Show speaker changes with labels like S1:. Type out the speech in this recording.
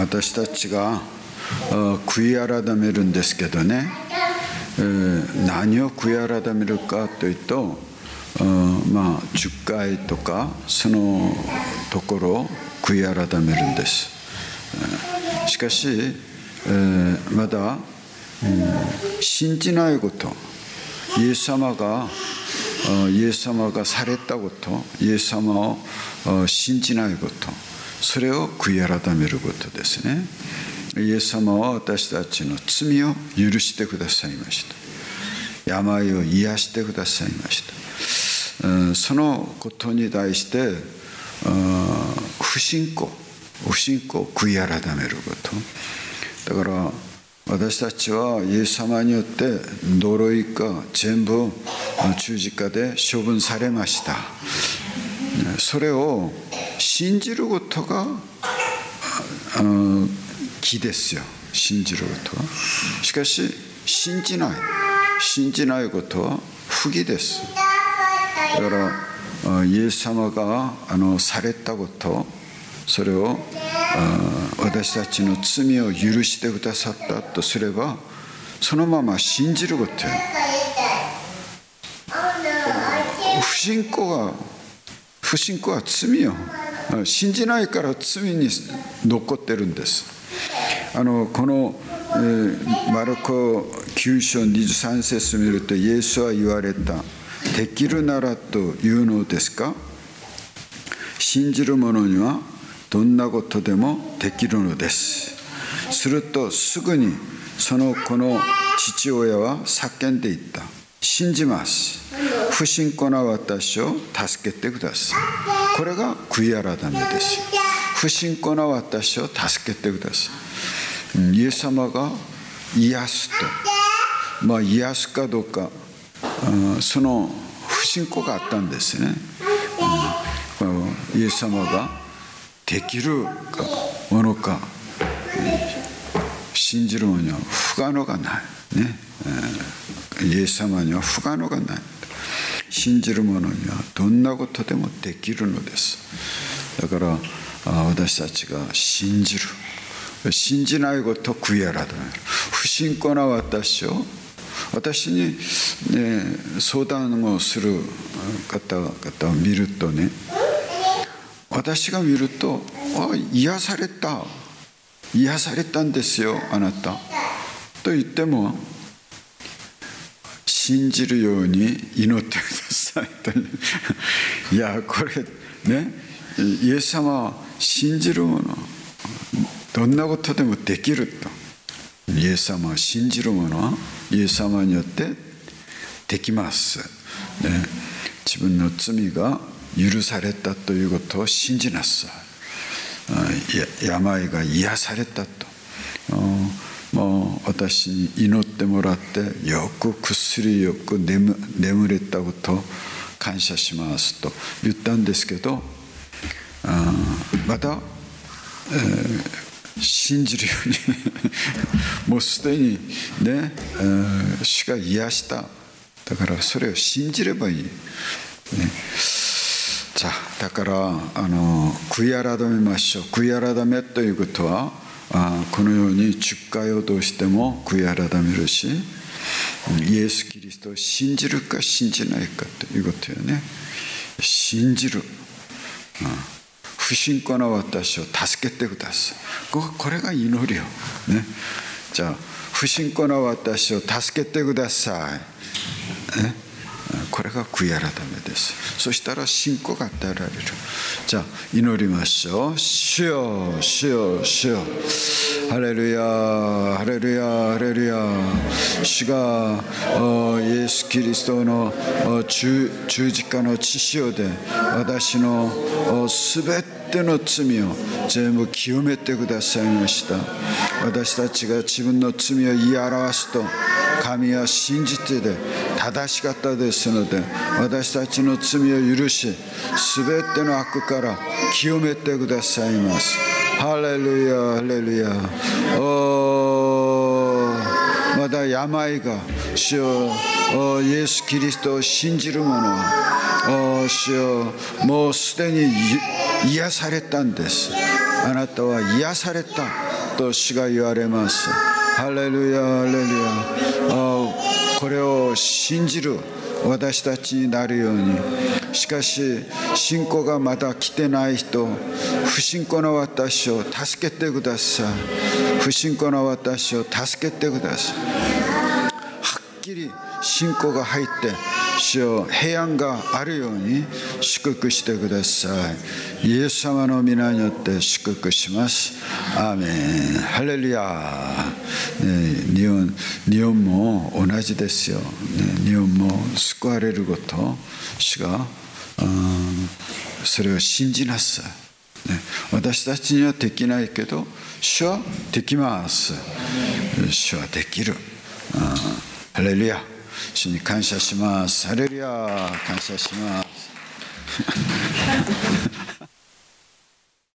S1: 私たちが悔い改めるんですけどね、何を悔い改めるかというと、10回とかそのところを悔い改めるんです。しかし、まだ、信じないこと、イエス様がされたこと、イエス様を信じないこと、それを悔い改めることですね。イエス様は私たちの罪を許してくださいました。病を癒してくださいました。そのことに対して不信仰を悔い改めること。だから私たちはイエス様によって呪いが全部十字架で処分されました。それを信じることが木ですよ。信じることは。しかし信じないことは不義です。だからイエス様がされたこと、それを私たちの罪を許してくださったとすれば、そのまま信じることよ。不信仰は罪よ。信じないから罪に残ってるんです。このマルコ9章23節を見ると、イエスは言われた。できるならというのですか。信じる者にはどんなことでもできるのです。するとすぐにその子の父親は叫んでいった。信じます。不信仰な私を助けてください。これが悔い改めです。不信仰な私を助けてください。イエス様が癒すと、癒すかどうか、その不信仰があったんですね。イエス様ができるものか、信じる者には不可能がないね。イエス様には不可能がない。信じる者にはどんなことでもできるのです。だから私たちが信じないことを悔い改める。不信仰な私に、相談をする方々を見るとね、私が見ると、癒されたんですよあなたと言っても、信じるように祈ってくださいといや、これね、イエス様は信じる者、どんなことでもできると。イエス様は信じる者はイエス様によってできます、自分の罪が許されたということを信じなさい。病が癒されたと。もう私に祈ってもらってよく眠れたことを感謝しますと言ったんですけど、また、信じるようにもうすでにね、主が癒した。だからそれを信じればいい、じゃあだから悔い改めましょう。悔い改めということは、このように10回をどうしても悔い改めるし、イエス・キリストを信じるか信じないかということよね。信じる、不信仰な私を助けてください。これが祈りよ、ね。じゃあ不信仰な私を助けてください、これが悔い改めです。そしたら信仰が与えられる。じゃあ祈りましょう。主よ、主よ、主よ。ハレルヤ、ハレルヤ、ハレルヤ。主がイエス・キリストの十字架の血潮で私のすべての罪を全部清めてくださいました。私たちが自分の罪を言い表すと、神は真実で正しかったですので、私たちの罪を許し、すべての悪から清めてくださいます。ハレルヤ、ハレルヤ。まだ病が、主よ、イエス・キリストを信じる者は、主よ、もうすでに癒されたんです。あなたは癒された。 と主が言われます。ハレルヤハレルヤ。これを信じる私たちになるように。しかし信仰がまだ来てない人、不信仰の私を助けてください。不信仰の私を助けてください。はっきり信仰が入って主よ平安があるように祝福してください。イエス様の皆によって祝福します。アーメン。ハレルヤ。日本も同じですよ。日本も救われること、主がそれを信じなさい。私たちにはできないけど主はできます。主はできる。ハレルヤ。主に感謝します。ハレルヤ。感謝します。